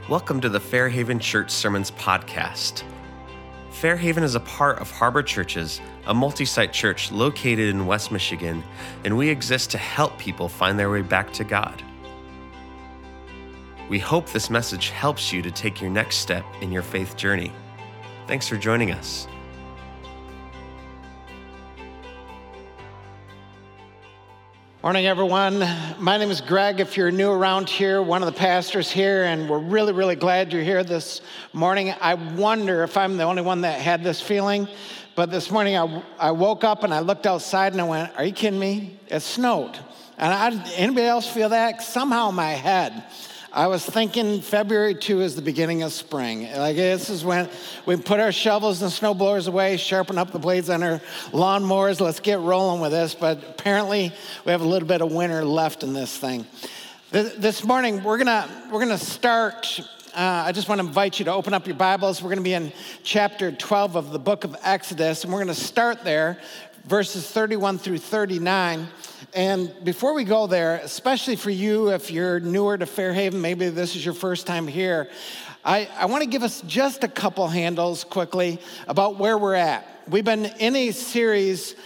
Welcome to the Fairhaven Church Sermons Podcast. Fairhaven is a part of Harbor Churches, a multi-site church located in West Michigan, and we exist to help people find their way back to God. We hope this message helps you to take your next step in your faith journey. Thanks for joining us. Morning, everyone. My name is Greg. If you're new around here, one of the pastors here, and we're really glad you're here this morning. I wonder if I'm the only one that had this feeling, but this morning I woke up and I looked outside and I went, are you kidding me? It snowed. And anybody else feel that? Somehow in my head, I was thinking February 2 is the beginning of spring. Like, this is when we put our shovels and snow blowers away, sharpen up the blades on our lawnmowers. Let's get rolling with this. But apparently, we have a little bit of winter left in this thing. This morning, we're gonna start. I just want to invite you to open up your Bibles. We're going to be in chapter 12 of the book of Exodus, and we're going to start there, verses 31 through 39. And before we go there, especially for you, if you're newer to Fairhaven, maybe this is your first time here, I want to give us just a couple handles quickly about where we're at. We've been in a series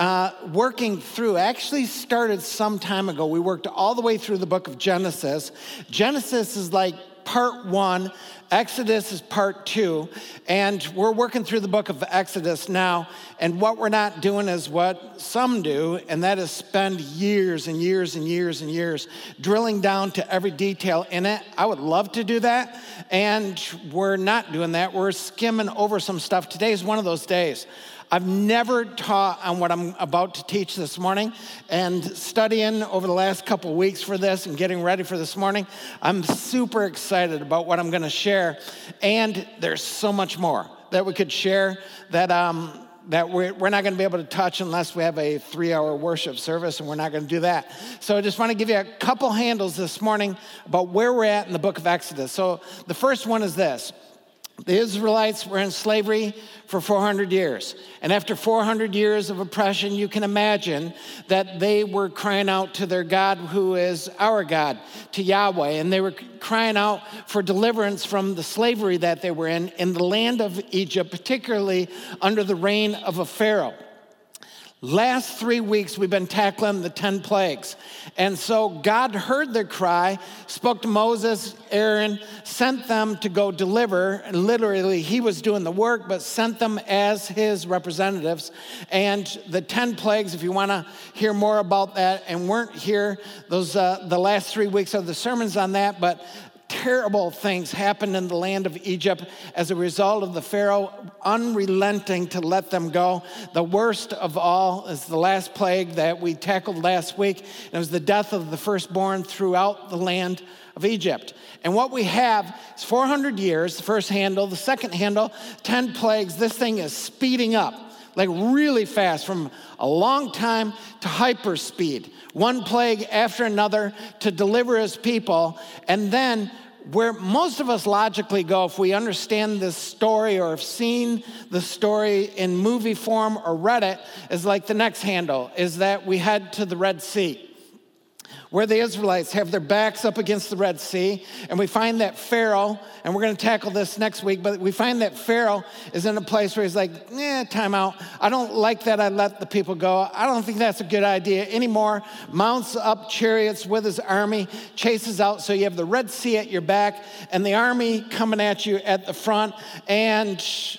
working through, actually started some time ago. We worked all the way through the book of Genesis. Genesis is like part 1, Exodus is part 2, and we're working through the book of Exodus now, and what we're not doing is what some do, and that is spend years and years and years and years drilling down to every detail in it. I would love to do that, and we're not doing that. We're skimming over some stuff. Today's one of those days. I've never taught on what I'm about to teach this morning, and studying over the last couple of weeks for this and getting ready for this morning, I'm super excited about what I'm going to share, and there's so much more that we could share that we're not going to be able to touch unless we have a 3-hour worship service, and we're not going to do that. So I just want to give you a couple handles this morning about where we're at in the book of Exodus. So the first one is this. The Israelites were in slavery for 400 years. And after 400 years of oppression, you can imagine that they were crying out to their God, who is our God, to Yahweh. And they were crying out for deliverance from the slavery that they were in the land of Egypt, particularly under the reign of a Pharaoh. Last 3 weeks, we've been tackling the 10 plagues. And so God heard their cry, spoke to Moses, Aaron, sent them to go deliver. And literally, he was doing the work, but sent them as his representatives. And the 10 plagues, if you want to hear more about that and weren't here, those the last 3 weeks of the sermons on that, but terrible things happened in the land of Egypt as a result of the Pharaoh unrelenting to let them go. The worst of all is the last plague that we tackled last week. It was the death of the firstborn throughout the land of Egypt. And what we have is 400 years, the first handle. The second handle, 10 plagues. This thing is speeding up, like really fast, from a long time to hyper speed. One plague after another to deliver his people. And then where most of us logically go, if we understand this story or have seen the story in movie form or read it, is like the next handle, is that we head to the Red Sea, where the Israelites have their backs up against the Red Sea, and we find that Pharaoh, and we're going to tackle this next week, but we find that Pharaoh is in a place where he's like, time out. I don't like that I let the people go. I don't think that's a good idea anymore. Mounts up chariots with his army, chases out, so you have the Red Sea at your back, and the army coming at you at the front, and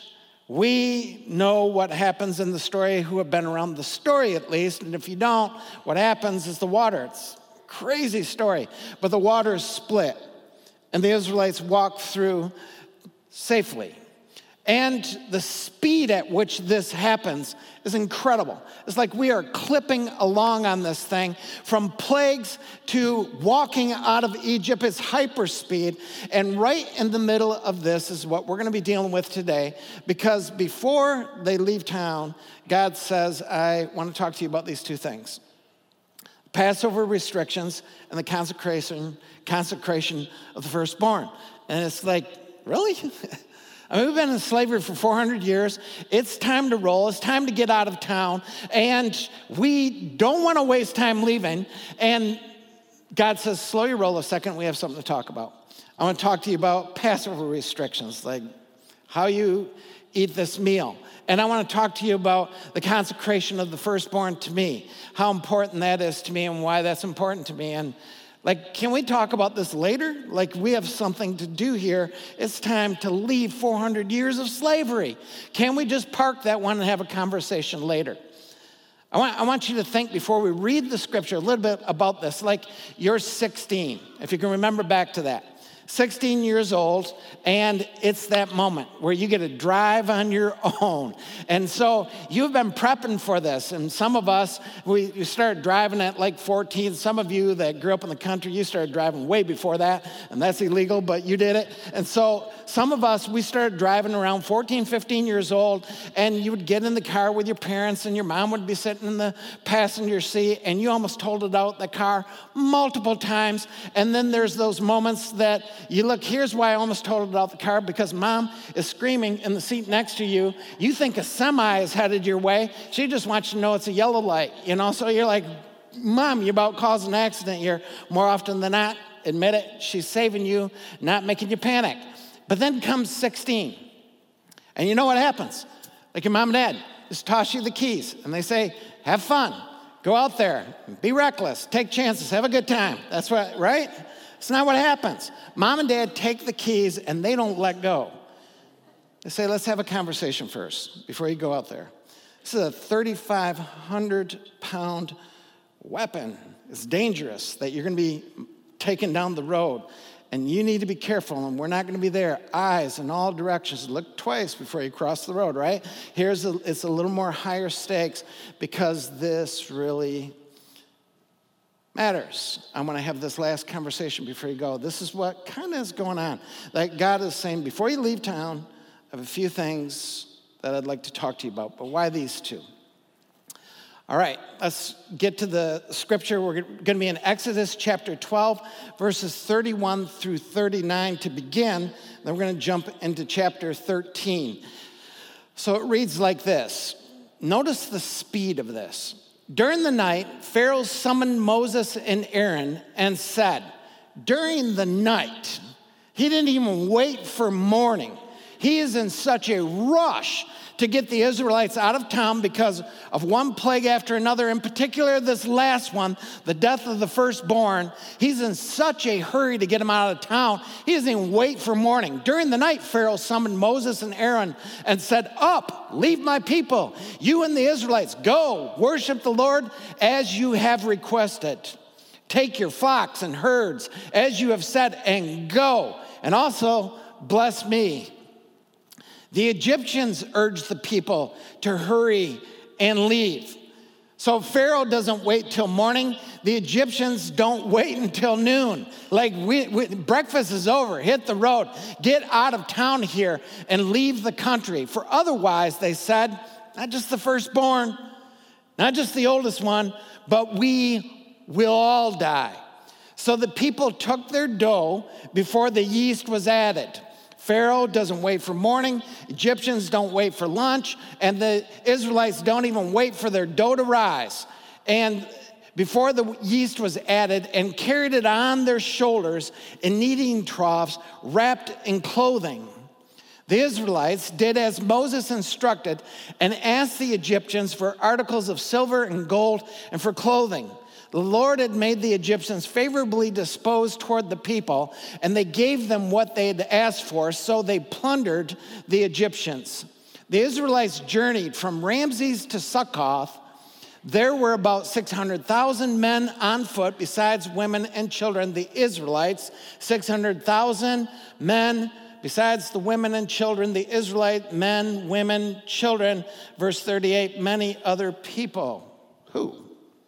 we know what happens in the story, who have been around the story at least, and if you don't, what happens is the water. It's crazy story. But the waters split, and the Israelites walked through safely. And the speed at which this happens is incredible. It's like we are clipping along on this thing. From plagues to walking out of Egypt is hyperspeed. And right in the middle of this is what we're going to be dealing with today. Because before they leave town, God says, I want to talk to you about these two things. Passover restrictions and the consecration of the firstborn. And it's like, really? I mean, we've been in slavery for 400 years. It's time to roll. It's time to get out of town. And we don't want to waste time leaving. And God says, slow your roll a second, we have something to talk about. I want to talk to you about Passover restrictions, like how you eat this meal. And I want to talk to you about the consecration of the firstborn to me, how important that is to me and why that's important to me. And can we talk about this later? We have something to do here. It's time to leave 400 years of slavery. Can we just park that one and have a conversation later? I want you to think before we read the scripture a little bit about this. You're 16, if you can remember back to that. 16 years old, and it's that moment where you get to drive on your own. And so you've been prepping for this, and some of us, we started driving at 14. Some of you that grew up in the country, you started driving way before that, and that's illegal, but you did it. And so some of us, we started driving around 14, 15 years old, and you would get in the car with your parents, and your mom would be sitting in the passenger seat, and you almost told it out the car multiple times. And then there's those moments that you look, here's why I almost totaled out the car, because mom is screaming in the seat next to you. You think a semi is headed your way. She just wants you to know it's a yellow light, So you're like, Mom, you're about to cause an accident here. More often than not, admit it, she's saving you, not making you panic. But then comes 16. And you know what happens? Your mom and dad just toss you the keys, and they say, have fun. Go out there, be reckless, take chances, have a good time. That's what, right? It's not what happens. Mom and dad take the keys and they don't let go. They say, let's have a conversation first before you go out there. This is a 3,500-pound weapon. It's dangerous that you're going to be taken down the road. And you need to be careful, and we're not going to be there. Eyes in all directions. Look twice before you cross the road, right? It's a little more higher stakes because this really matters. I'm going to have this last conversation before you go. This is what kind of is going on. God is saying, before you leave town, I have a few things that I'd like to talk to you about, but why these two? All right, let's get to the scripture. We're going to be in Exodus chapter 12, verses 31 through 39 to begin. Then we're going to jump into chapter 13. So it reads like this. Notice the speed of this. During the night, Pharaoh summoned Moses and Aaron and said, during the night, he didn't even wait for morning. He is in such a rush to get the Israelites out of town because of one plague after another, in particular this last one, the death of the firstborn. He's in such a hurry to get them out of town, he doesn't even wait for morning. During the night, Pharaoh summoned Moses and Aaron and said, up, leave my people, you and the Israelites, go, worship the Lord as you have requested. Take your flocks and herds as you have said and go, and also bless me. The Egyptians urged the people to hurry and leave. So Pharaoh doesn't wait till morning. The Egyptians don't wait until noon. Breakfast is over. Hit the road. Get out of town here and leave the country. For otherwise, they said, not just the firstborn, not just the oldest one, but we will all die. So the people took their dough before the yeast was added. Pharaoh doesn't wait for morning, Egyptians don't wait for lunch, and the Israelites don't even wait for their dough to rise. And before the yeast was added, and carried it on their shoulders in kneading troughs wrapped in clothing. The Israelites did as Moses instructed and asked the Egyptians for articles of silver and gold and for clothing. The Lord had made the Egyptians favorably disposed toward the people, and they gave them what they had asked for, so they plundered the Egyptians. The Israelites journeyed from Ramses to Succoth. There were about 600,000 men on foot, besides women and children. The Israelites, 600,000 men, besides the women and children. The Israelite men, women, children. Verse 38, many other people. Who?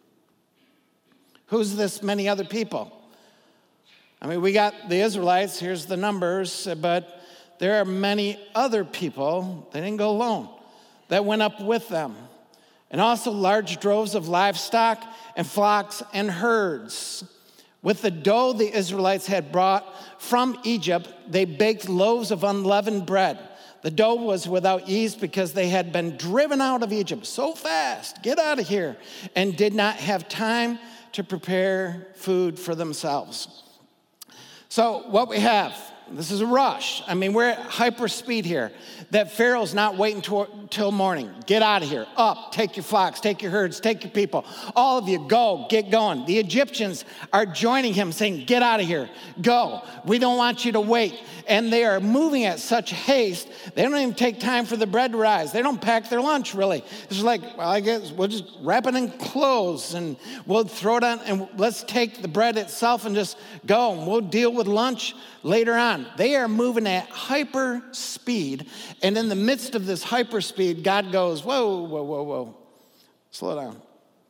Who's this many other people? I mean, we got the Israelites, here's the numbers, but there are many other people, they didn't go alone, that went up with them. And also large droves of livestock and flocks and herds. With the dough the Israelites had brought from Egypt, they baked loaves of unleavened bread. The dough was without yeast because they had been driven out of Egypt so fast, get out of here, and did not have time to prepare food for themselves. So what we have, this is a rush. I mean, we're at hyper speed here. That Pharaoh's not waiting till morning. Get out of here. Up, take your flocks, take your herds, take your people. All of you, go, get going. The Egyptians are joining him saying, get out of here, go. We don't want you to wait. And they are moving at such haste, they don't even take time for the bread to rise. They don't pack their lunch, really. It's like, well, I guess we'll just wrap it in clothes and we'll throw it on and let's take the bread itself and just go and we'll deal with lunch later on. They are moving at hyper speed. And in the midst of this hyper speed, God goes, whoa, whoa, whoa, whoa. Slow down.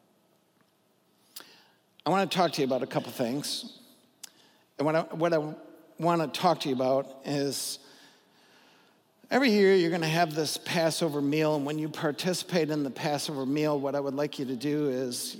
I want to talk to you about a couple things. And what I want to talk to you about is every year you're going to have this Passover meal. And when you participate in the Passover meal, what I would like you to do is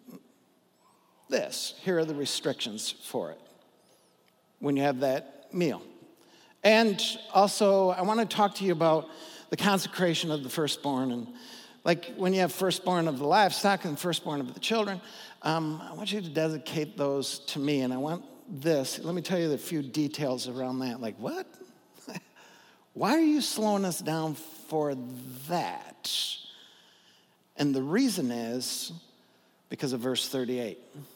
here are the restrictions for it when you have that meal. And also, I want to talk to you about the consecration of the firstborn. And like when you have firstborn of the livestock and firstborn of the children, I want you to dedicate those to me. And I want this. Let me tell you a few details around that. Like, what? Why are you slowing us down for that? And the reason is because of verse 38.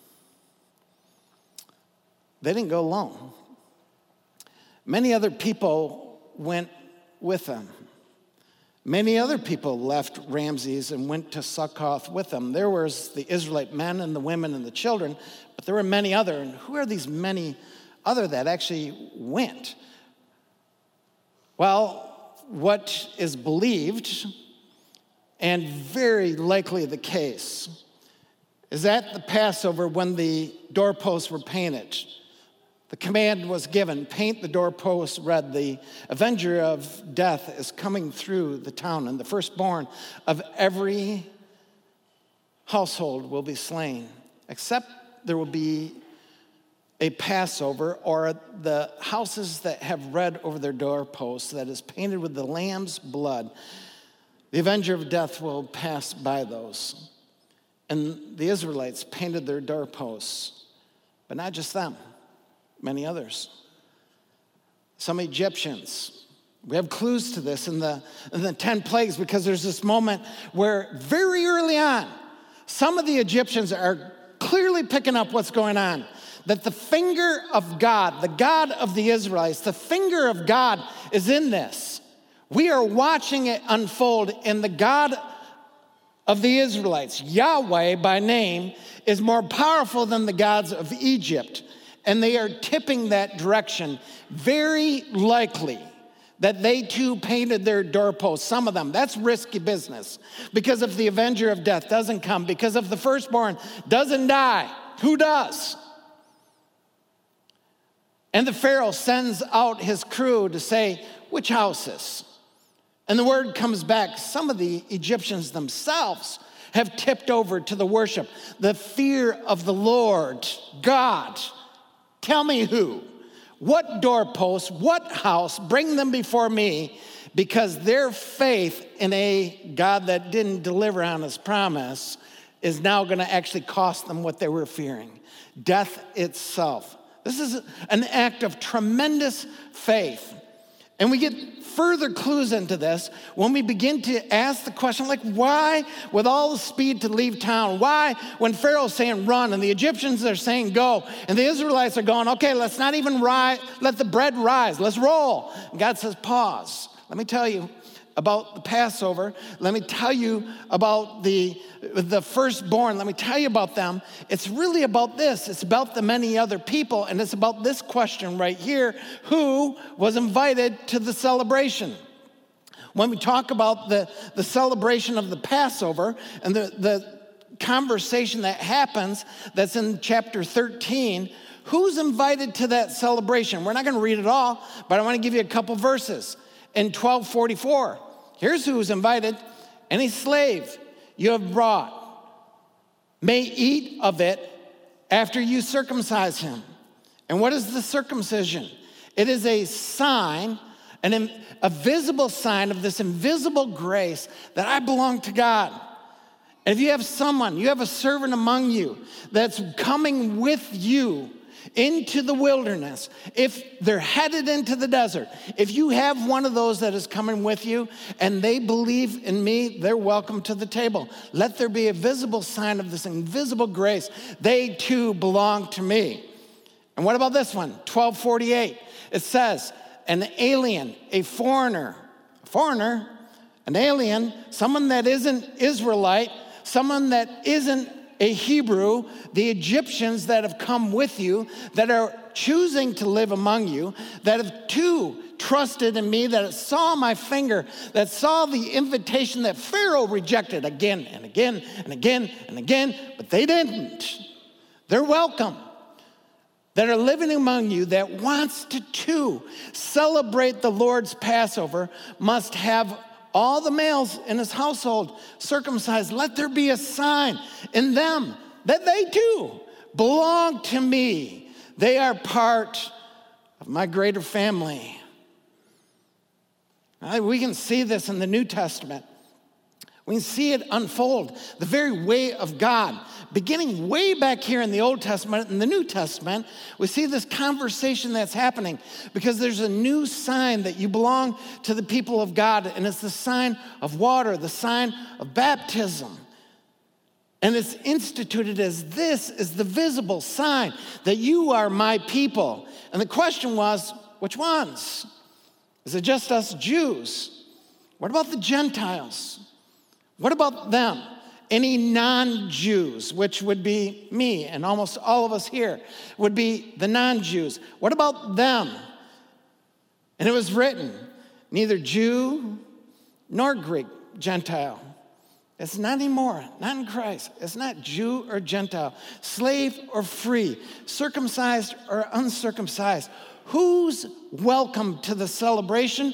They didn't go alone. Many other people went with them. Many other people left Ramses and went to Succoth with them. There was the Israelite men and the women and the children, but there were many other. And who are these many other that actually went? Well, what is believed, and very likely the case, is at the Passover when the doorposts were painted. The command was given, paint the doorposts red. The avenger of death is coming through the town, and the firstborn of every household will be slain, except there will be a Passover, or the houses that have red over their doorposts that is painted with the lamb's blood. The avenger of death will pass by those. And the Israelites painted their doorposts, but not just them. Many others. Some Egyptians. We have clues to this in the 10 plagues because there's this moment where very early on, some of the Egyptians are clearly picking up what's going on. That the finger of God, the God of the Israelites, the finger of God is in this. We are watching it unfold, and the God of the Israelites, Yahweh by name, is more powerful than the gods of Egypt. And they are tipping that direction. Very likely that they too painted their doorposts, some of them. That's risky business. Because if the avenger of death doesn't come, because if the firstborn doesn't die, who does? And the Pharaoh sends out his crew to say, which houses? And the word comes back, some of the Egyptians themselves have tipped over to the worship. The fear of the Lord, God. Tell me who, what doorpost, what house, bring them before me, because their faith in a God that didn't deliver on his promise is now going to actually cost them what they were fearing, death itself. This is an act of tremendous faith. And we get further clues into this when we begin to ask the question, like, why with all the speed to leave town? Why when Pharaoh's saying run and the Egyptians are saying go and the Israelites are going, okay, let's not even let the bread rise. Let's roll. And God says, pause. Let me tell you about the Passover. Let me tell you about the firstborn. Let me tell you about them. It's really about this. It's about the many other people, and it's about this question right here. Who was invited to the celebration? When we talk about the celebration of the Passover and the conversation that happens that's in chapter 13, who's invited to that celebration? We're not going to read it all, but I want to give you a couple verses. In 12:44, here's who's invited. Any slave you have brought may eat of it after you circumcise him. And what is the circumcision? It is a sign, a visible sign of this invisible grace that I belong to God. And if you have someone, you have a servant among you that's coming with you into the wilderness, if they're headed into the desert, if you have one of those that is coming with you and they believe in me, they're welcome to the table. Let there be a visible sign of this invisible grace. They too belong to me. And what about this one? 12:48. It says, an alien, a foreigner, an alien, someone that isn't Israelite, someone that isn't a Hebrew, the Egyptians that have come with you, that are choosing to live among you, that have too trusted in me, that saw my finger, that saw the invitation that Pharaoh rejected again and again and again and again, but they didn't. They're welcome. That are living among you, that wants to too celebrate the Lord's Passover, must have all the males in his household circumcised. Let there be a sign in them that they too belong to me. They are part of my greater family. We can see this in the New Testament. We can see it unfold, the very way of God. Beginning way back here in the Old Testament, in the New Testament, we see this conversation that's happening because there's a new sign that you belong to the people of God, and it's the sign of water, the sign of baptism. And it's instituted as this is the visible sign that you are my people. And the question was, which ones? Is it just us Jews? What about the Gentiles? What about them? Any non-Jews, which would be me and almost all of us here, would be the non-Jews. What about them? And it was written, neither Jew nor Greek, Gentile. It's not anymore, not in Christ. It's not Jew or Gentile, slave or free, circumcised or uncircumcised. Who's welcome to the celebration?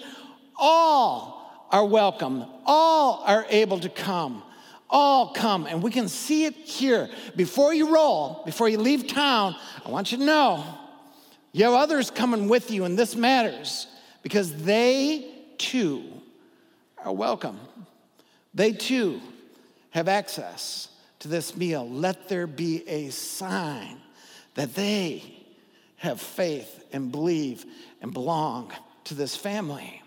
All are welcome. All are able to come. All come, and we can see it here. Before you roll, before you leave town, I want you to know you have others coming with you, and this matters because they too are welcome. They too have access to this meal. Let there be a sign that they have faith and believe and belong to this family.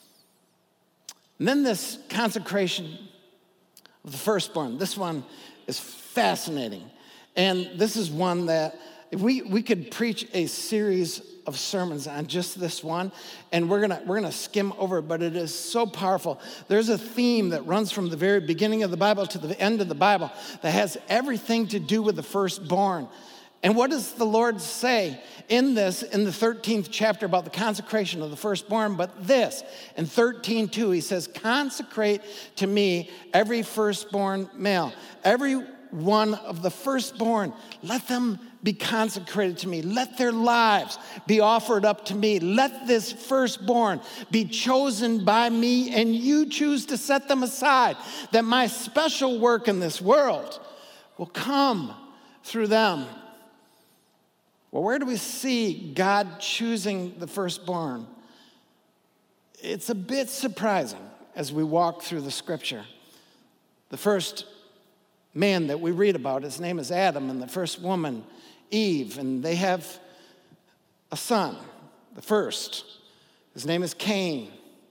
And then this consecration of the firstborn. This one is fascinating. And this is one that if we could preach a series of sermons on just this one, and we're gonna skim over it, but it is so powerful. There's a theme that runs from the very beginning of the Bible to the end of the Bible that has everything to do with the firstborn. And what does the Lord say in this, in the 13th chapter about the consecration of the firstborn? But this, in 13:2, he says, consecrate to me every firstborn male. Every one of the firstborn, let them be consecrated to me. Let their lives be offered up to me. Let this firstborn be chosen by me, and you choose to set them aside, that my special work in this world will come through them. Well, where do we see God choosing the firstborn? It's a bit surprising as we walk through the scripture. The first man that we read about, his name is Adam, and the first woman, Eve, and they have a son, the first. His name is Cain,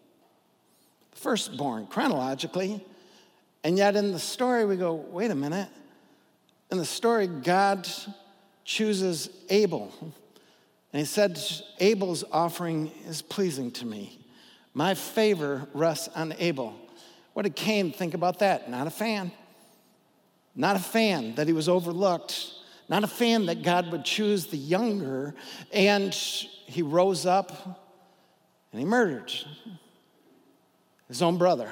the firstborn, chronologically. And yet in the story we go, wait a minute. In the story, God chooses Abel. And he said, Abel's offering is pleasing to me. My favor rests on Abel. What did Cain think about that? Not a fan. Not a fan that he was overlooked. Not a fan that God would choose the younger. And he rose up and he murdered his own brother.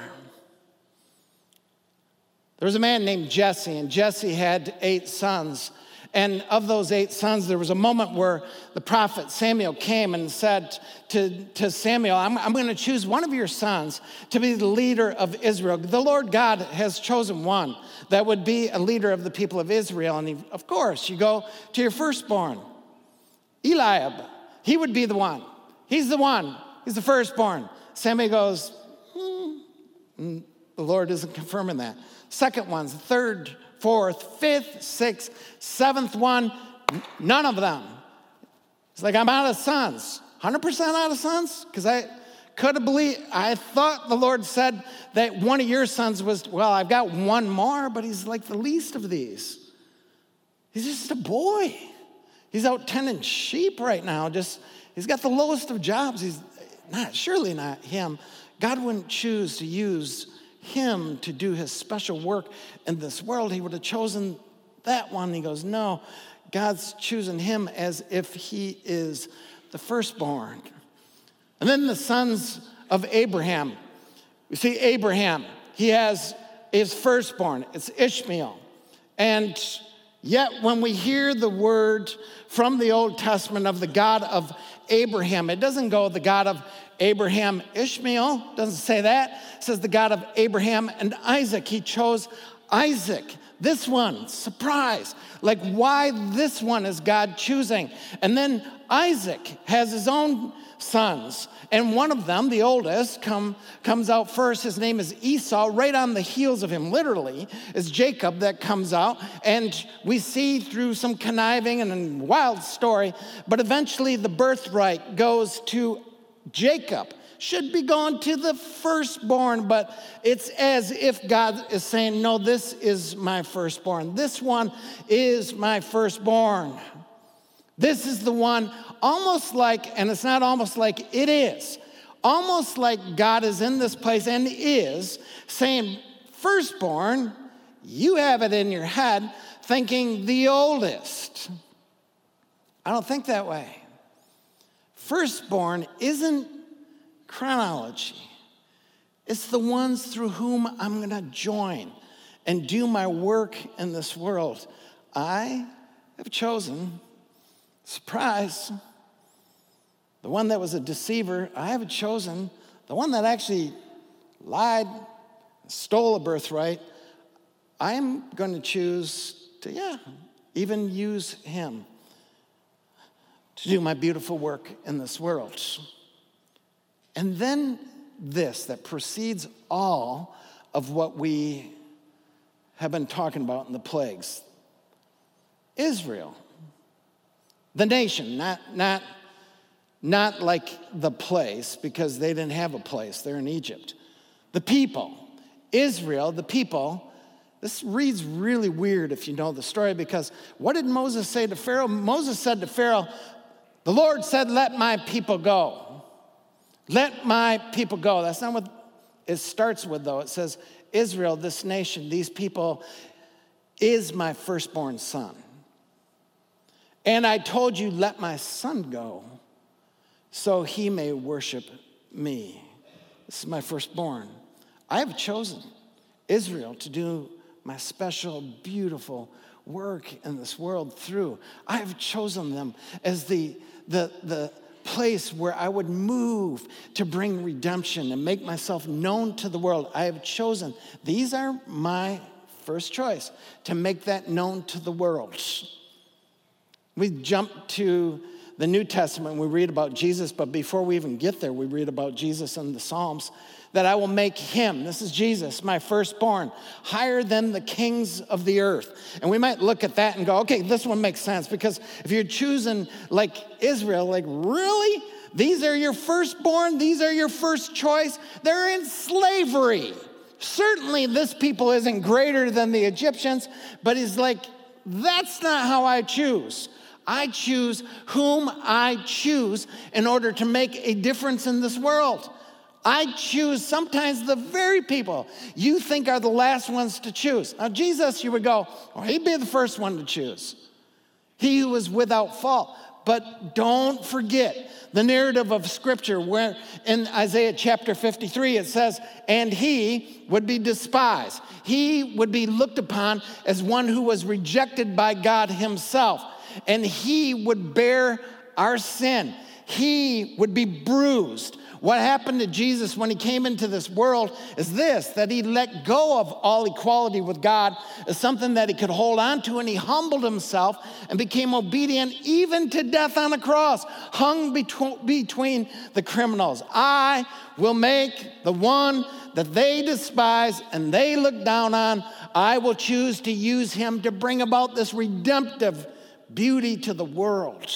There was a man named Jesse, and Jesse had 8 sons. And of those 8 sons, there was a moment where the prophet Samuel came and said to Samuel, I'm going to choose one of your sons to be the leader of Israel. The Lord God has chosen one that would be a leader of the people of Israel. And of course, you go to your firstborn, Eliab. He would be the one. He's the one. He's the firstborn. Samuel goes, The Lord isn't confirming that. Second one's the third, fourth, fifth, sixth, seventh one, none of them. It's like, I'm out of sons. 100% out of sons? Because I thought the Lord said that one of your sons was, well, I've got one more, but he's like the least of these. He's just a boy. He's out tending sheep right now. He's got the lowest of jobs. Surely not him. God wouldn't choose to use him to do his special work in this world. He would have chosen that one. He goes, no, God's choosing him as if he is the firstborn. And then the sons of Abraham. You see, Abraham, he has his firstborn. It's Ishmael. And yet when we hear the word from the Old Testament of the God of Abraham, it doesn't go the God of Abraham, Ishmael, doesn't say that. It says the God of Abraham and Isaac. He chose Isaac. This one, surprise. Like, why this one is God choosing? And then Isaac has his own sons. And one of them, the oldest, comes out first. His name is Esau. Right on the heels of him, literally, is Jacob that comes out. And we see through some conniving and a wild story, but eventually the birthright goes to Jacob. Should be going to the firstborn, but it's as if God is saying, no, this is my firstborn. This one is my firstborn. This is the one, almost like, and it's not almost like, it is. Almost like God is in this place and is saying, firstborn, you have it in your head, thinking the oldest. I don't think that way. Firstborn isn't chronology. It's the ones through whom I'm going to join and do my work in this world. I have chosen, surprise, the one that was a deceiver. I have chosen the one that actually lied, stole a birthright. I'm going to choose to, even use him to do my beautiful work in this world. And then this that precedes all of what we have been talking about in the plagues. Israel, the nation, not like the place, because they didn't have a place. They're in Egypt. The people, Israel, the people. This reads really weird if you know the story, because what did Moses say to Pharaoh? Moses said to Pharaoh, the Lord said, let my people go. Let my people go. That's not what it starts with, though. It says, Israel, this nation, these people, is my firstborn son. And I told you, let my son go, so he may worship me. This is my firstborn. I have chosen Israel to do my special, beautiful work in this world through. I have chosen them as the place where I would move to bring redemption and make myself known to the world. I have chosen. These are my first choice, to make that known to the world. We jump to the New Testament, we read about Jesus, but before we even get there, we read about Jesus in the Psalms, that I will make him, this is Jesus, my firstborn, higher than the kings of the earth. And we might look at that and go, okay, this one makes sense, because if you're choosing like Israel, like really? These are your firstborn? These are your first choice? They're in slavery. Certainly this people isn't greater than the Egyptians, but he's like, that's not how I choose. I choose whom I choose in order to make a difference in this world. I choose sometimes the very people you think are the last ones to choose. Now, Jesus, you would go, well, he'd be the first one to choose. He who was without fault. But don't forget the narrative of Scripture where in Isaiah chapter 53 it says, and he would be despised. He would be looked upon as one who was rejected by God himself. And he would bear our sin. he would be bruised. What happened to Jesus when he came into this world is this, that he let go of all equality with God as something that he could hold on to, and he humbled himself and became obedient even to death on a cross, hung between the criminals. I will make the one that they despise and they look down on, I will choose to use him to bring about this redemptive beauty to the world.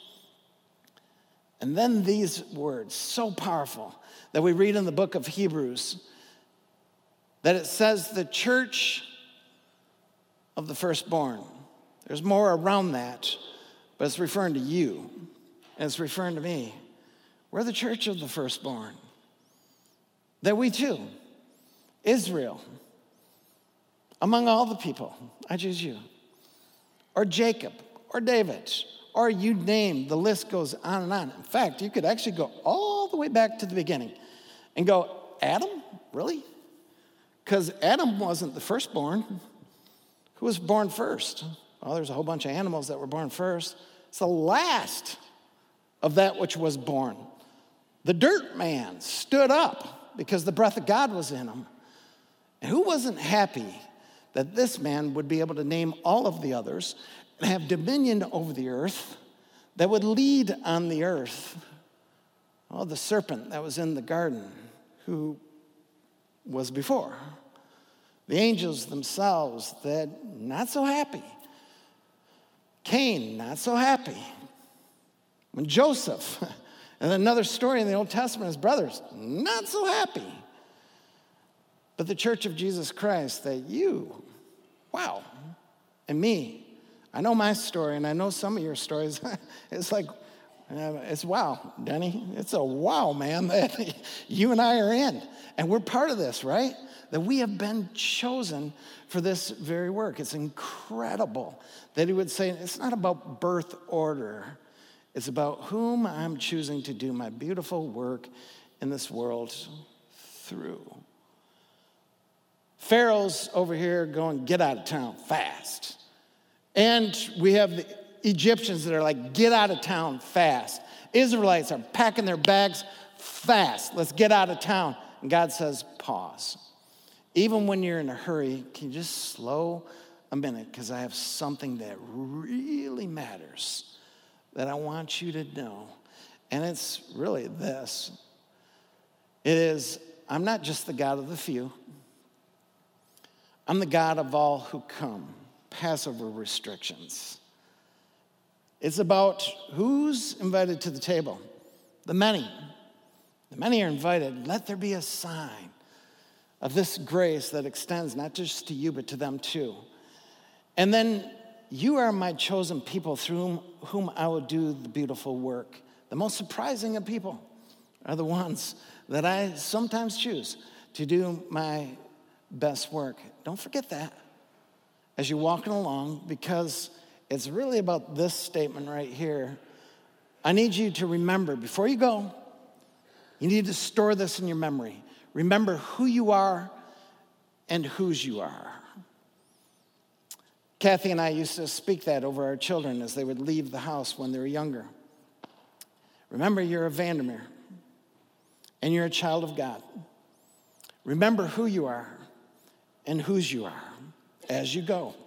And then these words, so powerful, that we read in the book of Hebrews, that it says the church of the firstborn. There's more around that, but it's referring to you, and it's referring to me. We're the church of the firstborn. That we too, Israel, among all the people, I choose you, or Jacob, or David, or you name, the list goes on and on. In fact, you could actually go all the way back to the beginning and go, Adam? Really? Because Adam wasn't the firstborn. Who was born first? Well, there's a whole bunch of animals that were born first. It's the last of that which was born. The dirt man stood up because the breath of God was in him. And who wasn't happy that this man would be able to name all of the others and have dominion over the earth, that would lead on the earth? Oh, the serpent that was in the garden, who was before. The angels themselves, that not so happy. Cain, not so happy. When Joseph, and another story in the Old Testament, his brothers, not so happy. But the church of Jesus Christ, that you, wow, and me, I know my story, and I know some of your stories. It's like, it's wow, Denny. It's a wow, man, that you and I are in. And we're part of this, right? That we have been chosen for this very work. It's incredible that he would say, it's not about birth order. It's about whom I'm choosing to do my beautiful work in this world through. Pharaoh's over here going, get out of town fast. And we have the Egyptians that are like, get out of town fast. Israelites are packing their bags fast. Let's get out of town. And God says, pause. Even when you're in a hurry, can you just slow a minute? Because I have something that really matters that I want you to know. And it's really this. It is, I'm not just the God of the few. I'm the God of all who come. Passover restrictions. It's about who's invited to the table. The many. The many are invited. Let there be a sign of this grace that extends not just to you, but to them too. And then you are my chosen people through whom I will do the beautiful work. The most surprising of people are the ones that I sometimes choose to do my best work. Don't forget that as you're walking along, because it's really about this statement right here. I need you to remember, before you go, you need to store this in your memory. Remember who you are and whose you are. Kathy and I used to speak that over our children as they would leave the house when they were younger. Remember, you're a Vandermeer, and you're a child of God. Remember who you are and whose you are as you go.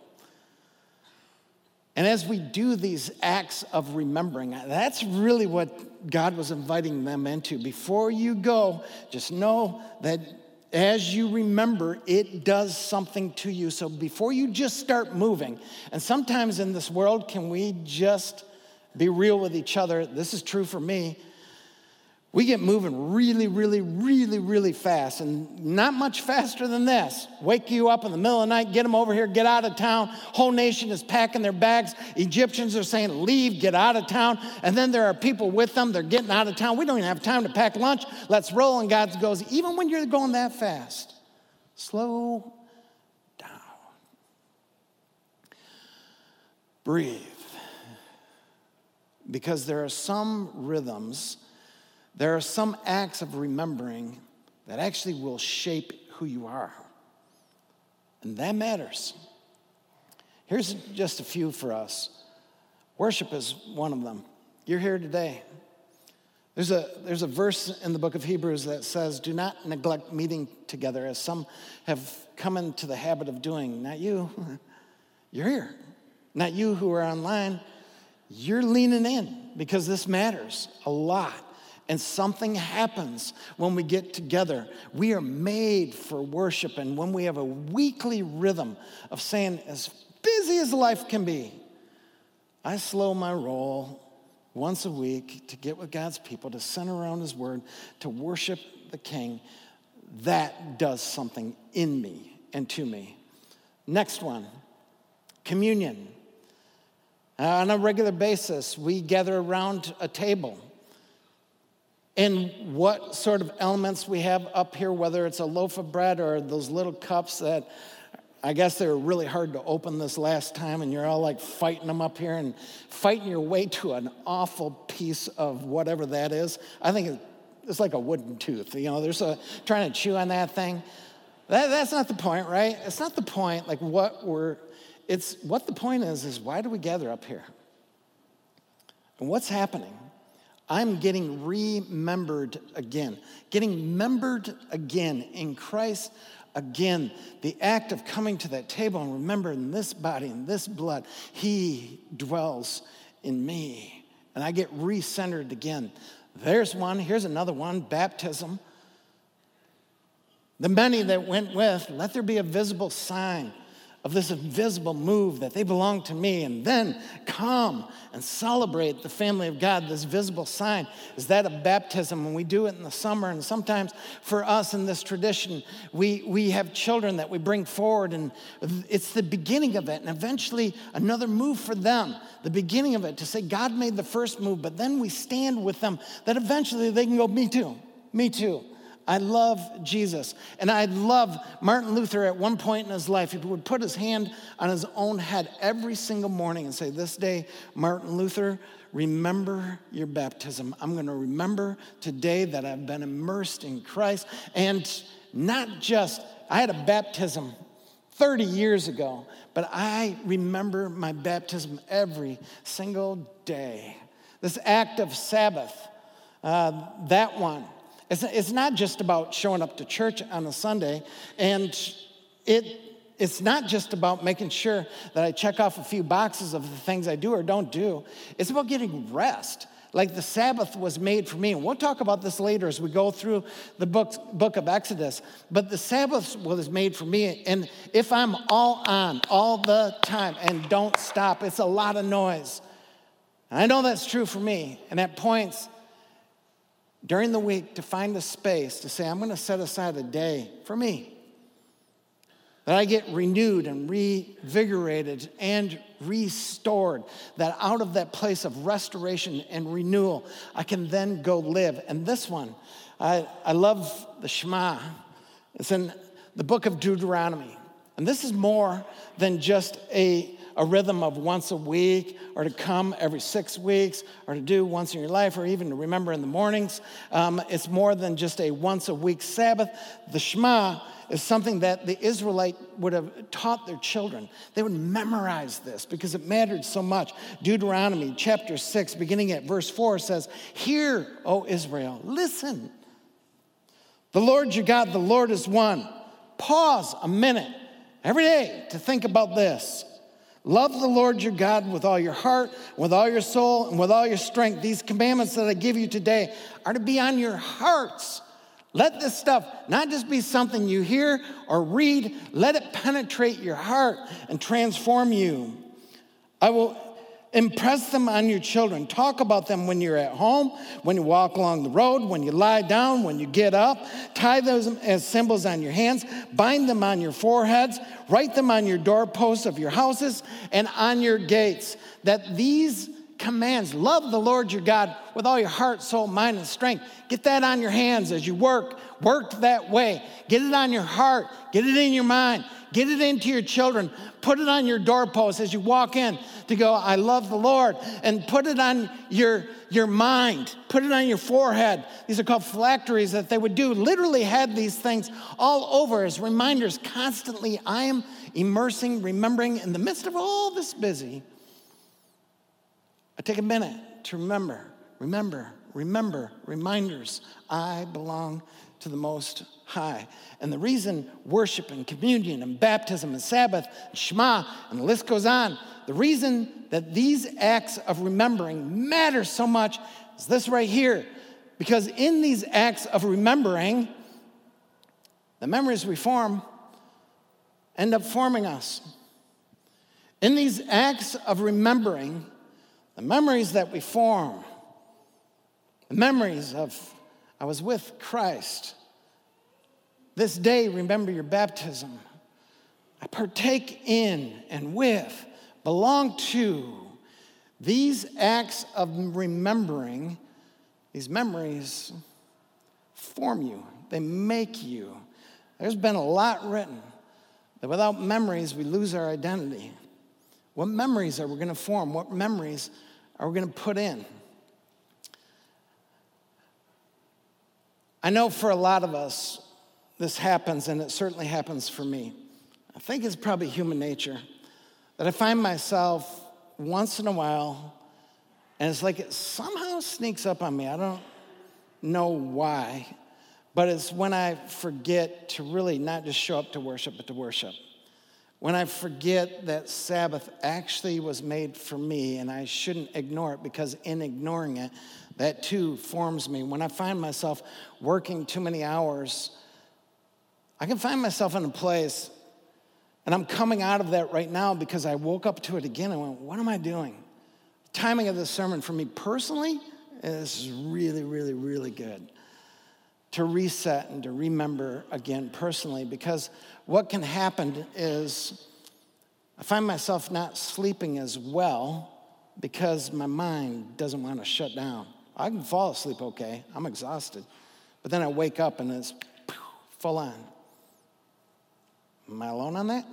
And as we do these acts of remembering, that's really what God was inviting them into. Before you go, just know that as you remember, it does something to you. So before you just start moving, and sometimes in this world, can we just be real with each other? This is true for me. We get moving really, really, really, really fast, and not much faster than this. Wake you up in the middle of the night, get them over here, get out of town. Whole nation is packing their bags. Egyptians are saying, leave, get out of town. And then there are people with them, they're getting out of town. We don't even have time to pack lunch. Let's roll. And God goes, even when you're going that fast, slow down. Breathe. Because there are some rhythms, there are some acts of remembering that actually will shape who you are. And that matters. Here's just a few for us. Worship is one of them. You're here today. There's a verse in the book of Hebrews that says, do not neglect meeting together as some have come into the habit of doing. Not you, you're here. Not you who are online, you're leaning in because this matters a lot. And something happens when we get together. We are made for worship. And when we have a weekly rhythm of saying, as busy as life can be, I slow my roll once a week to get with God's people, to center around his word, to worship the King. That does something in me and to me. Next one, communion. On a regular basis, we gather around a table. And what sort of elements we have up here, whether it's a loaf of bread or those little cups that I guess they were really hard to open this last time, and you're all like fighting them up here and fighting your way to an awful piece of whatever that is. I think it's like a wooden tooth. There's trying to chew on that thing. That's not the point, right? It's not the point. Like what the point is why do we gather up here? And what's happening? I'm getting remembered again, getting membered again in Christ again. The act of coming to that table and remembering this body and this blood, he dwells in me. And I get recentered again. There's one, here's another one, baptism. The many that went with, let there be a visible sign of this invisible move that they belong to me, and then come and celebrate the family of God. This visible sign is that of baptism, and we do it in the summer. And sometimes for us in this tradition, we have children that we bring forward, and it's the beginning of it, and eventually another move for them, the beginning of it, to say God made the first move, but then we stand with them, that eventually they can go, me too, me too. I love Jesus. And I love Martin Luther at one point in his life. He would put his hand on his own head every single morning and say, this day, Martin Luther, remember your baptism. I'm going to remember today that I've been immersed in Christ. And not just, I had a baptism 30 years ago, but I remember my baptism every single day. This act of Sabbath, that one. It's not just about showing up to church on a Sunday, and it's not just about making sure that I check off a few boxes of the things I do or don't do. It's about getting rest. Like the Sabbath was made for me, and we'll talk about this later as we go through the book of Exodus. But the Sabbath was made for me, and if I'm all on all the time and don't stop, it's a lot of noise. And I know that's true for me, and at points during the week to find a space to say, I'm going to set aside a day for me, that I get renewed and revigorated and restored, that out of that place of restoration and renewal, I can then go live. And this one, I love the Shema. It's in the book of Deuteronomy. And this is more than just a rhythm of once a week, or to come every 6 weeks, or to do once in your life, or even to remember in the mornings. It's more than just a once a week Sabbath. The Shema is something that the Israelite would have taught their children. They would memorize this because it mattered so much. Deuteronomy chapter 6, beginning at verse 4 says, "Hear, O Israel, listen. The Lord your God, the Lord is one." Pause a minute every day to think about this. Love the Lord your God with all your heart, with all your soul, and with all your strength. These commandments that I give you today are to be on your hearts. Let this stuff not just be something you hear or read. Let it penetrate your heart and transform you. I will impress them on your children. Talk about them when you're at home, when you walk along the road, when you lie down, when you get up. Tie those as symbols on your hands. Bind them on your foreheads. Write them on your doorposts of your houses and on your gates. That these commands, love the Lord your God with all your heart, soul, mind, and strength. Get that on your hands as you work. Work that way. Get it on your heart. Get it in your mind. Get it into your children. Put it on your doorpost as you walk in to go, I love the Lord. And put it on your mind. Put it on your forehead. These are called phylacteries that they would do. Literally had these things all over as reminders constantly. I am immersing, remembering in the midst of all this busy. I take a minute to remember remember, reminders. I belong to the Most High. And the reason worship and communion and baptism and Sabbath and Shema and the list goes on, the reason that these acts of remembering matter so much is this right here. Because in these acts of remembering, the memories we form end up forming us. In these acts of remembering, the memories that we form, the memories of, I was with Christ. This day, remember your baptism. I partake in and with, belong to. These acts of remembering, these memories form you. They make you. There's been a lot written that without memories, we lose our identity. What memories are we going to form? What memories are we going to put in? I know for a lot of us, this happens, and it certainly happens for me. I think it's probably human nature that I find myself once in a while, and it's like it somehow sneaks up on me. I don't know why, but it's when I forget to really not just show up to worship, but to worship. When I forget that Sabbath actually was made for me and I shouldn't ignore it, because in ignoring it, that too forms me. When I find myself working too many hours, I can find myself in a place, and I'm coming out of that right now because I woke up to it again and went, what am I doing? The timing of this sermon for me personally is really, really, really good. To reset and to remember again personally, because what can happen is I find myself not sleeping as well because my mind doesn't want to shut down. I can fall asleep okay, I'm exhausted, but then I wake up and it's full on. Am I alone on that?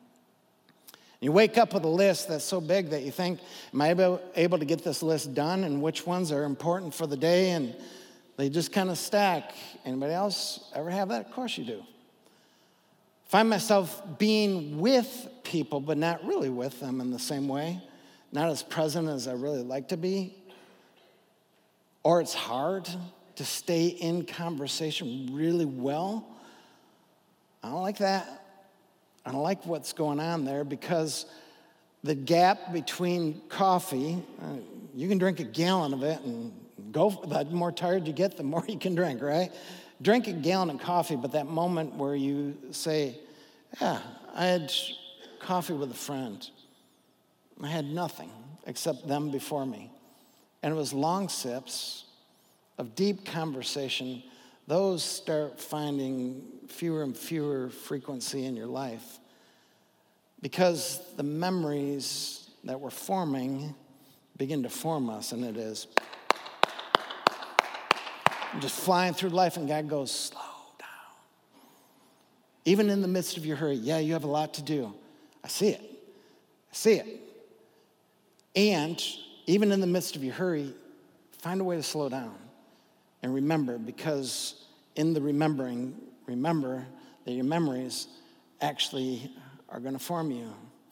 You wake up with a list that's so big that you think, am I able to get this list done, and which ones are important for the day, and they just kind of stack. Anybody else ever have that? Of course you do. Find myself being with people, but not really with them in the same way. Not as present as I really like to be. Or it's hard to stay in conversation really well. I don't like that. I don't like what's going on there, because the gap between coffee, you can drink a gallon of it and the more tired you get, the more you can drink, right? Drink a gallon of coffee, but that moment where you say, yeah, I had coffee with a friend. I had nothing except them before me. And it was long sips of deep conversation. Those start finding fewer and fewer frequency in your life, because the memories that we're forming begin to form us, and it is I'm just flying through life, and God goes, slow down. Even in the midst of your hurry, yeah, you have a lot to do. I see it. I see it. And even in the midst of your hurry, find a way to slow down and remember, because in the remembering, remember that your memories actually are going to form you.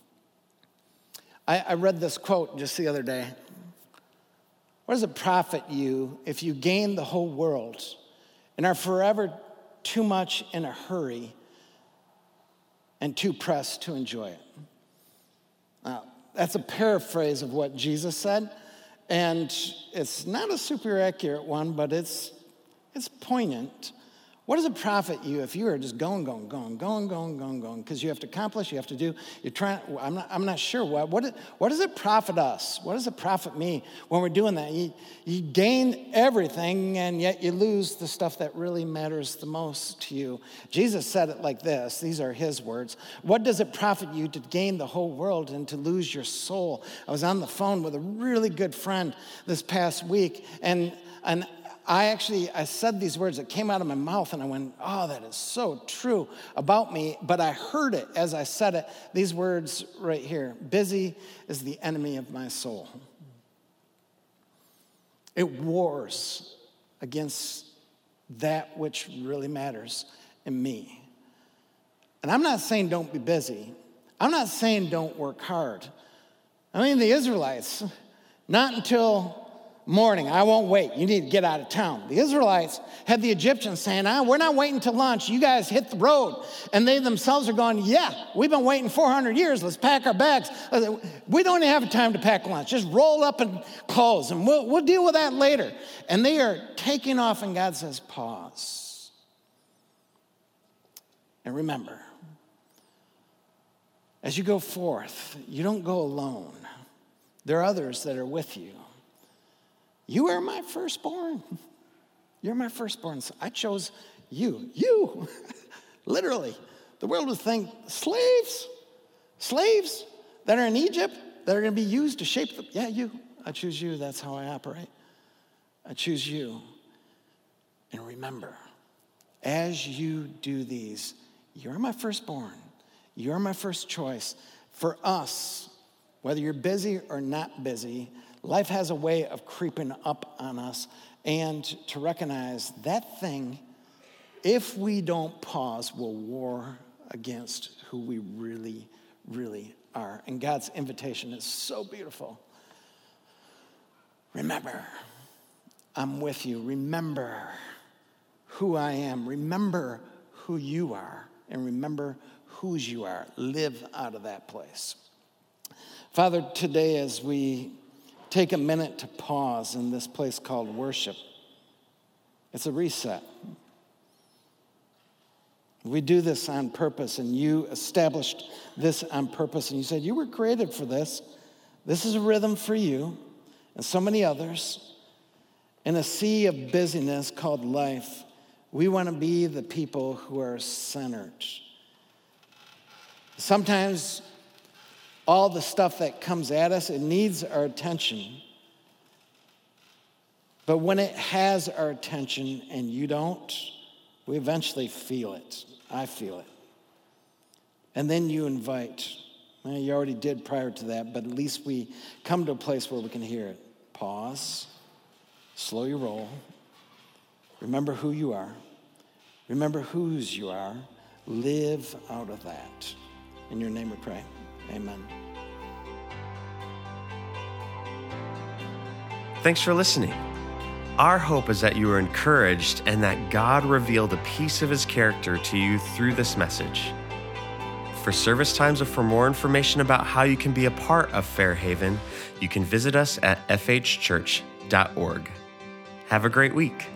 I read this quote just the other day. What does it profit you if you gain the whole world and are forever too much in a hurry and too pressed to enjoy it? Now, that's a paraphrase of what Jesus said, and it's not a super accurate one, but it's poignant. What does it profit you if you are just going, because you have to accomplish, you have to do, you're trying, I'm not sure. What does it profit us? What does it profit me when we're doing that? You gain everything, and yet you lose the stuff that really matters the most to you. Jesus said it like this. These are his words. What does it profit you to gain the whole world and to lose your soul? I was on the phone with a really good friend this past week, and I said these words that came out of my mouth, and I went, oh, that is so true about me. But I heard it as I said it, these words right here. Busy is the enemy of my soul. It wars against that which really matters in me. And I'm not saying don't be busy. I'm not saying don't work hard. I mean, the Israelites, not until morning, I won't wait. You need to get out of town. The Israelites had the Egyptians saying, we're not waiting till lunch. You guys hit the road. And they themselves are going, yeah, we've been waiting 400 years. Let's pack our bags. We don't even have time to pack lunch. Just roll up and close, and we'll deal with that later. And they are taking off, and God says, pause. And remember, as you go forth, you don't go alone. There are others that are with you. You are my firstborn. You're my firstborn. So I chose you. You. Literally. The world would think slaves that are in Egypt that are going to be used to shape the, yeah, you. I choose you. That's how I operate. I choose you. And remember, as you do these, you're my firstborn. You're my first choice. For us, whether you're busy or not busy, life has a way of creeping up on us, and to recognize that thing, if we don't pause, will war against who we really, really are. And God's invitation is so beautiful. Remember, I'm with you. Remember who I am. Remember who you are, and remember whose you are. Live out of that place. Father, today as we take a minute to pause in this place called worship, it's a reset. We do this on purpose, and you established this on purpose, and you said you were created for this. This is a rhythm for you and so many others. In a sea of busyness called life, we want to be the people who are centered. Sometimes all the stuff that comes at us, it needs our attention. But when it has our attention and you don't, we eventually feel it. I feel it. And then you invite. Well, you already did prior to that, but at least we come to a place where we can hear it. Pause. Slow your roll. Remember who you are. Remember whose you are. Live out of that. In your name we pray. Amen. Thanks for listening. Our hope is that you were encouraged and that God revealed a piece of his character to you through this message. For service times or for more information about how you can be a part of Fairhaven, you can visit us at fhchurch.org. Have a great week.